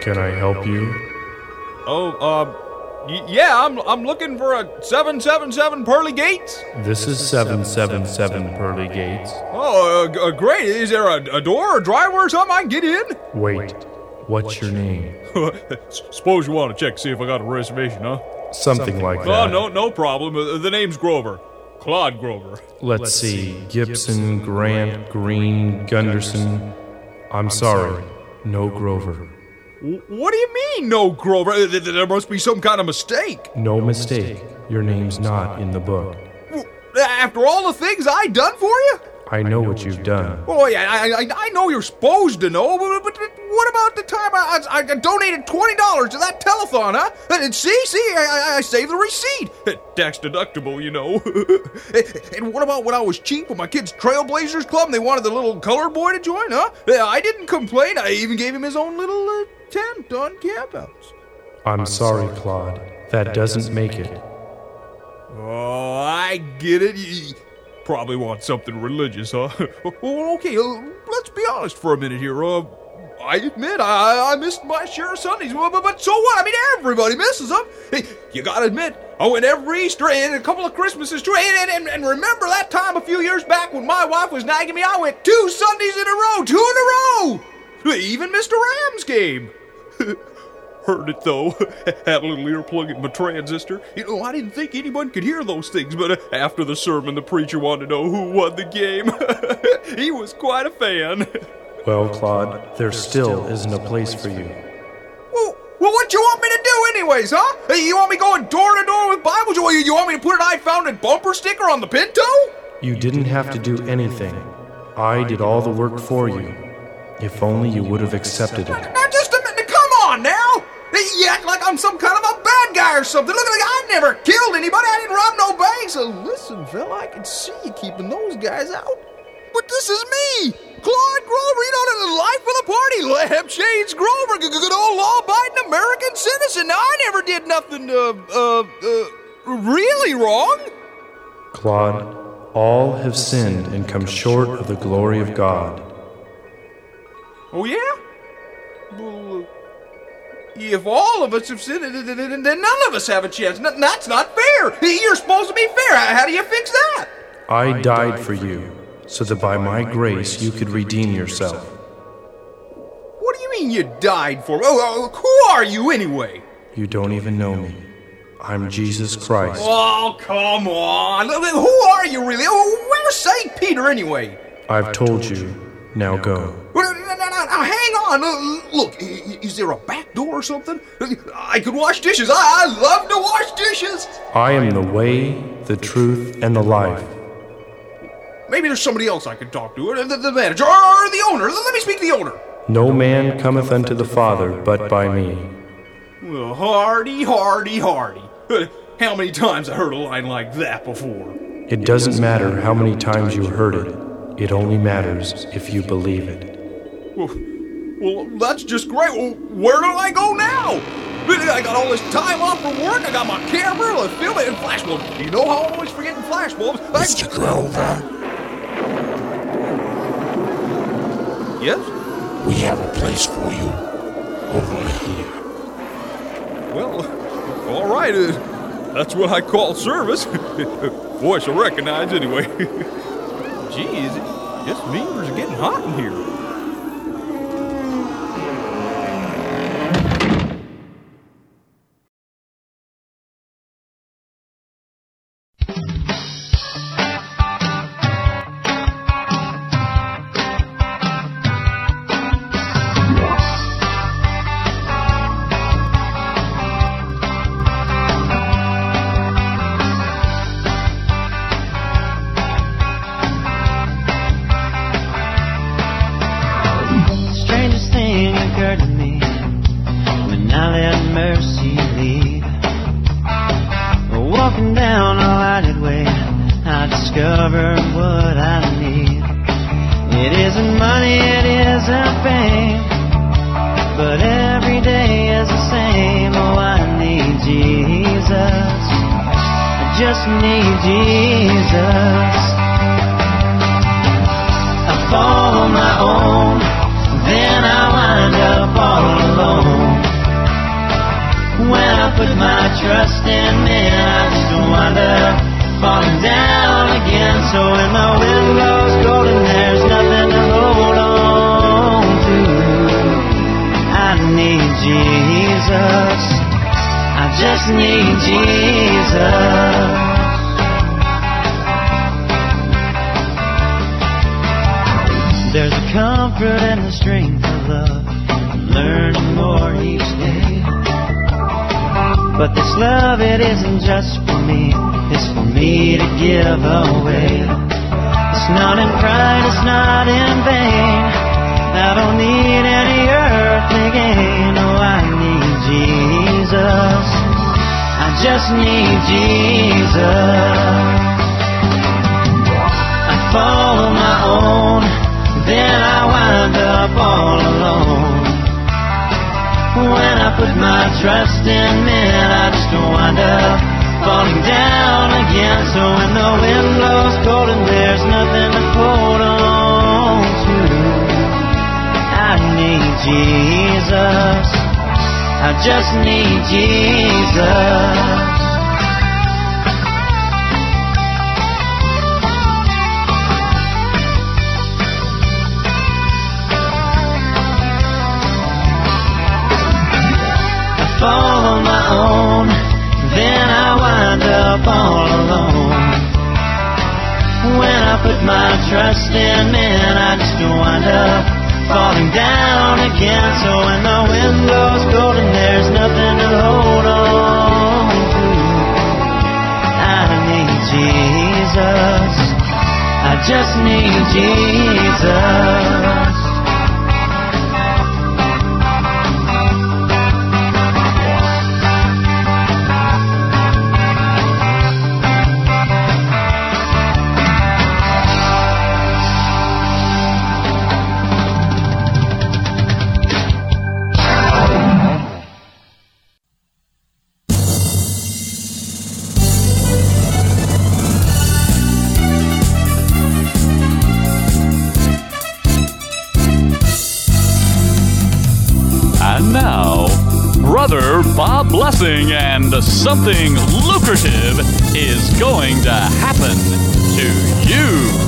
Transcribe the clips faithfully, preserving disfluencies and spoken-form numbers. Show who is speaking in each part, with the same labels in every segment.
Speaker 1: Can I help you?
Speaker 2: Oh, uh, y- yeah, I'm I'm looking for a seven seven seven Pearly Gates.
Speaker 1: This is seven seven seven Pearly Gates.
Speaker 2: Oh, uh, uh, great. Is there a, a door or driveway or something I can get in?
Speaker 1: Wait, what's your name?
Speaker 2: Suppose you want to check to see if I got a reservation, huh?
Speaker 1: Something, Something like that.
Speaker 2: Oh, no, no problem. Uh, the name's Grover. Claude Grover.
Speaker 1: Let's, Let's see. Gibson, Grant, Green, Gunderson. I'm sorry. No Grover.
Speaker 2: What do you mean, no Grover? There must be some kind of mistake.
Speaker 1: No mistake. Your name's not in the book.
Speaker 2: After all the things I done for you?
Speaker 1: I know what you've done.
Speaker 2: Oh, yeah, I, I, I know you're supposed to know, but, but what about the time I, I, I donated twenty dollars to that telethon, huh? And see, see, I, I saved the receipt. Tax deductible, you know. And what about when I was cheap with my kids' Trailblazers Club and they wanted the little colored boy to join, huh? I didn't complain. I even gave him his own little uh, tent on campouts.
Speaker 1: I'm sorry, Claude. That doesn't make it.
Speaker 2: Oh, I get it. You probably want something religious, huh? Well, okay, uh, let's be honest for a minute here. Uh, I admit I, I missed my share of Sundays, but, but so what? I mean, everybody misses them. Hey, you gotta admit, I went every Easter and a couple of Christmases too. And, and, and remember that time a few years back when my wife was nagging me? I went two Sundays in a row, two in a row. Even Mister Rams came. Heard it, though. Had a little earplug in my transistor. You know, I didn't think anyone could hear those things, but uh, after the sermon, the preacher wanted to know who won the game. He was quite a fan.
Speaker 1: Well, Claude, there still isn't a place for you.
Speaker 2: Well, well, what you want me to do anyways, huh? Hey, you want me going door to door with Bibles? You, you want me to put an I found it bumper sticker on the Pinto?
Speaker 1: You didn't have to do anything. I did all the work for you. If only you would have accepted it.
Speaker 2: Now, just a minute. Come on, now. You act like I'm some kind of a bad guy or something. Look, look, I never killed anybody. I didn't rob no banks. So listen, fella, I can see you keeping those guys out. But this is me, Claude Grover, you know, the life of the party, Lampshades Grover, good old law-abiding American citizen. Now, I never did nothing, uh, uh, uh, really wrong.
Speaker 1: Claude, all have sinned and come short of the glory of God.
Speaker 2: Oh, yeah? Well, uh, if all of us have sinned, then none of us have a chance. That's not fair. You're supposed to be fair. How do you fix that?
Speaker 1: I died for you, so that by my grace you could redeem yourself.
Speaker 2: What do you mean you died for? Oh, who are you anyway?
Speaker 1: You don't even know me. I'm Jesus Christ.
Speaker 2: Oh, come on. Who are you really? Where's Saint Peter anyway?
Speaker 1: I've told you. Now go.
Speaker 2: Now, hang on. Look, is there a back door or something? I could wash dishes. I, I love to wash dishes.
Speaker 1: I am the way, the truth, and the life.
Speaker 2: Maybe there's somebody else I could talk to, the, the manager, or the owner. Let me speak to the owner.
Speaker 1: No man cometh unto the Father but by me.
Speaker 2: Well, hardy, hardy, hardy. How many times I heard a line like that before?
Speaker 1: It doesn't matter how many times you heard it. It only matters if you believe it.
Speaker 2: Well, well, that's just great. Well, where do I go now? I got all this time off from work. I got my camera, the film, and flash bulbs. You know how I'm always forgetting flash bulbs.
Speaker 3: Mister Grover?
Speaker 2: Yes?
Speaker 3: We have a place for you over here.
Speaker 2: Well, all right. Uh, that's what I call service. Voice I recognize anyway. Geez, it just means it's getting hot in here.
Speaker 4: Just need Jesus. I fall on my own, then I wind up all alone. trust in men, I just wind up falling down again. So when my wind blows cold and there's nothing to hold on to, I need Jesus. I just need Jesus. There's a comfort and the strength of love, learning more each day. But this love, it isn't just for me, it's for me to give away. It's not in pride, it's not in vain. I don't need any earthly gain. Oh, I need Jesus. I just need Jesus. I follow my own, then I wind up all alone. When I put my trust in men, I just wind up falling down again. So when the wind blows cold and there's nothing to hold on to, I need Jesus. I just need Jesus. Follow my own, then I wind up all alone. When I put my trust in men, I just wind up falling down again. So when the wind blows cold and there's nothing to hold on to, I need Jesus. I just need Jesus.
Speaker 5: Brother Bob Blessing, and something lucrative is going to happen to you.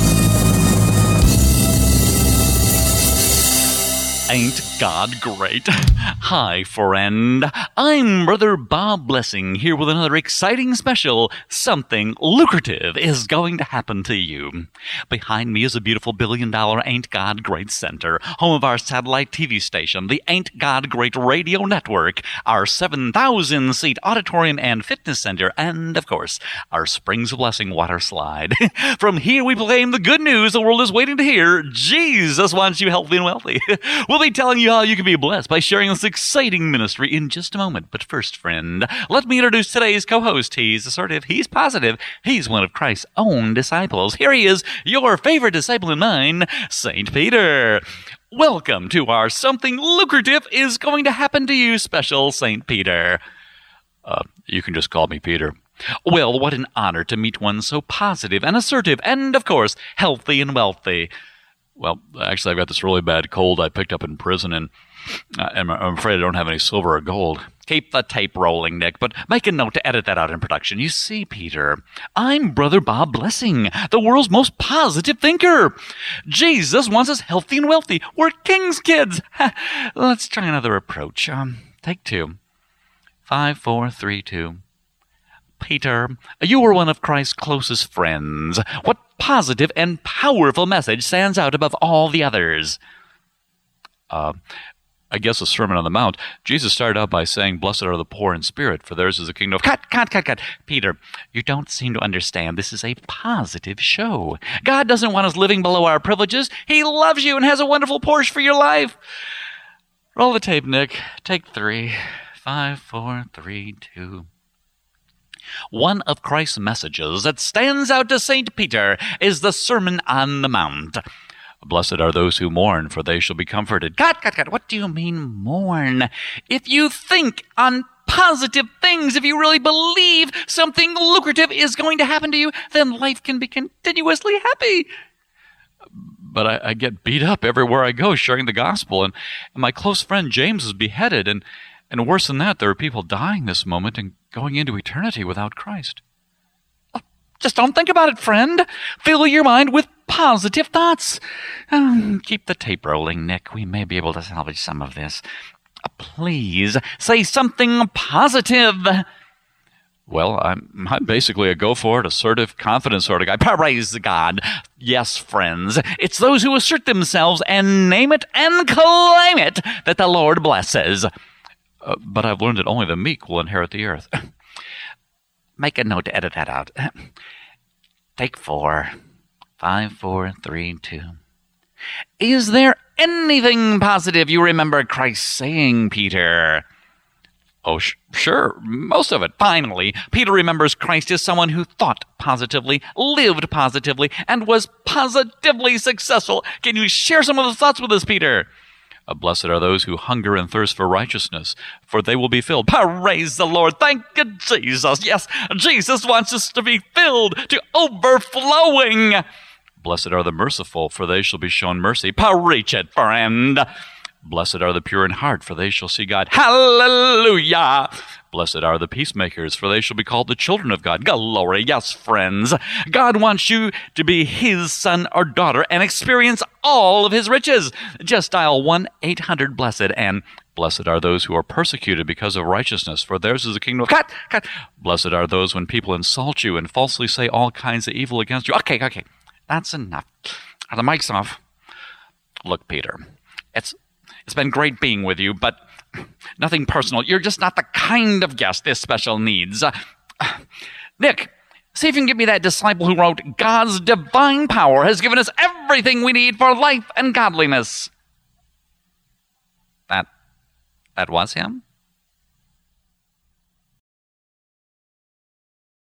Speaker 5: Ain't God great? Hi, friend. I'm Brother Bob Blessing, here with another exciting special. Something lucrative is going to happen to you. Behind me is a beautiful billion-dollar Ain't God Great Center, home of our satellite T V station, the Ain't God Great Radio Network, our seven thousand seat auditorium and fitness center, and, of course, our Springs of Blessing water slide. From here, we proclaim the good news the world is waiting to hear. Jesus wants you healthy and wealthy. We'll be telling you how you can be blessed by sharing this exciting ministry in just a moment. But first, friend, let me introduce today's co-host. He's assertive, he's positive, he's one of Christ's own disciples. Here he is, your favorite disciple and mine, Saint Peter. Welcome to our Something Lucrative is Going to Happen to You special, Saint Peter. Uh, you can just call me Peter. Well, what an honor to meet one so positive and assertive and, of course, healthy and wealthy. Well, actually, I've got this really bad cold I picked up in prison, and I'm afraid I don't have any silver or gold. Keep the tape rolling, Nick, but make a note to edit that out in production. You see, Peter, I'm Brother Bob Blessing, the world's most positive thinker. Jesus wants us healthy and wealthy. We're king's kids. Let's try another approach. Um, take two. Five, four, three, two. Peter, you were one of Christ's closest friends. What positive and powerful message stands out above all the others? Uh, I guess the Sermon on the Mount. Jesus started out by saying, "Blessed are the poor in spirit, for theirs is the kingdom of..." Cut, cut, cut, cut. Peter, you don't seem to understand. This is a positive show. God doesn't want us living below our privileges. He loves you and has a wonderful Porsche for your life. Roll the tape, Nick. Take three. Five, four, three, two... One of Christ's messages that stands out to Saint Peter is the Sermon on the Mount. Blessed are those who mourn, for they shall be comforted. Cut, cut, cut. What do you mean mourn? If you think on positive things, if you really believe something lucrative is going to happen to you, then life can be continuously happy. But I, I get beat up everywhere I go sharing the gospel, and, and my close friend James was beheaded, and And worse than that, there are people dying this moment and going into eternity without Christ. Just don't think about it, friend. Fill your mind with positive thoughts. Um, keep the tape rolling, Nick. We may be able to salvage some of this. Uh, please, say something positive. Well, I'm, I'm basically a go-for-it, assertive, confident sort of guy. Praise God. Yes, friends, it's those who assert themselves and name it and claim it that the Lord blesses. Uh, but I've learned that only the meek will inherit the earth. Make a note to edit that out. Take four. Five, four, three, two. Is there anything positive you remember Christ saying, Peter? Oh, sh- sure, most of it. Finally, Peter remembers Christ as someone who thought positively, lived positively, and was positively successful. Can you share some of those thoughts with us, Peter? Uh, Blessed are those who hunger and thirst for righteousness, for they will be filled. Praise the Lord. Thank you, Jesus. Yes, Jesus wants us to be filled to overflowing. Blessed are the merciful, for they shall be shown mercy. Preach it, friend. Blessed are the pure in heart, for they shall see God. Hallelujah! Blessed are the peacemakers, for they shall be called the children of God. Glory, yes, friends. God wants you to be His son or daughter and experience all of His riches. Just dial one eight hundred blessed and blessed are those who are persecuted because of righteousness, for theirs is the kingdom of God. God. Blessed are those when people insult you and falsely say all kinds of evil against you. Okay, okay, that's enough. Are the mics off? Look, Peter, it's It's been great being with you, but nothing personal. You're just not the kind of guest this special needs. Uh, Nick, see if you can get me that disciple who wrote, God's divine power has given us everything we need for life and godliness. That, that was him?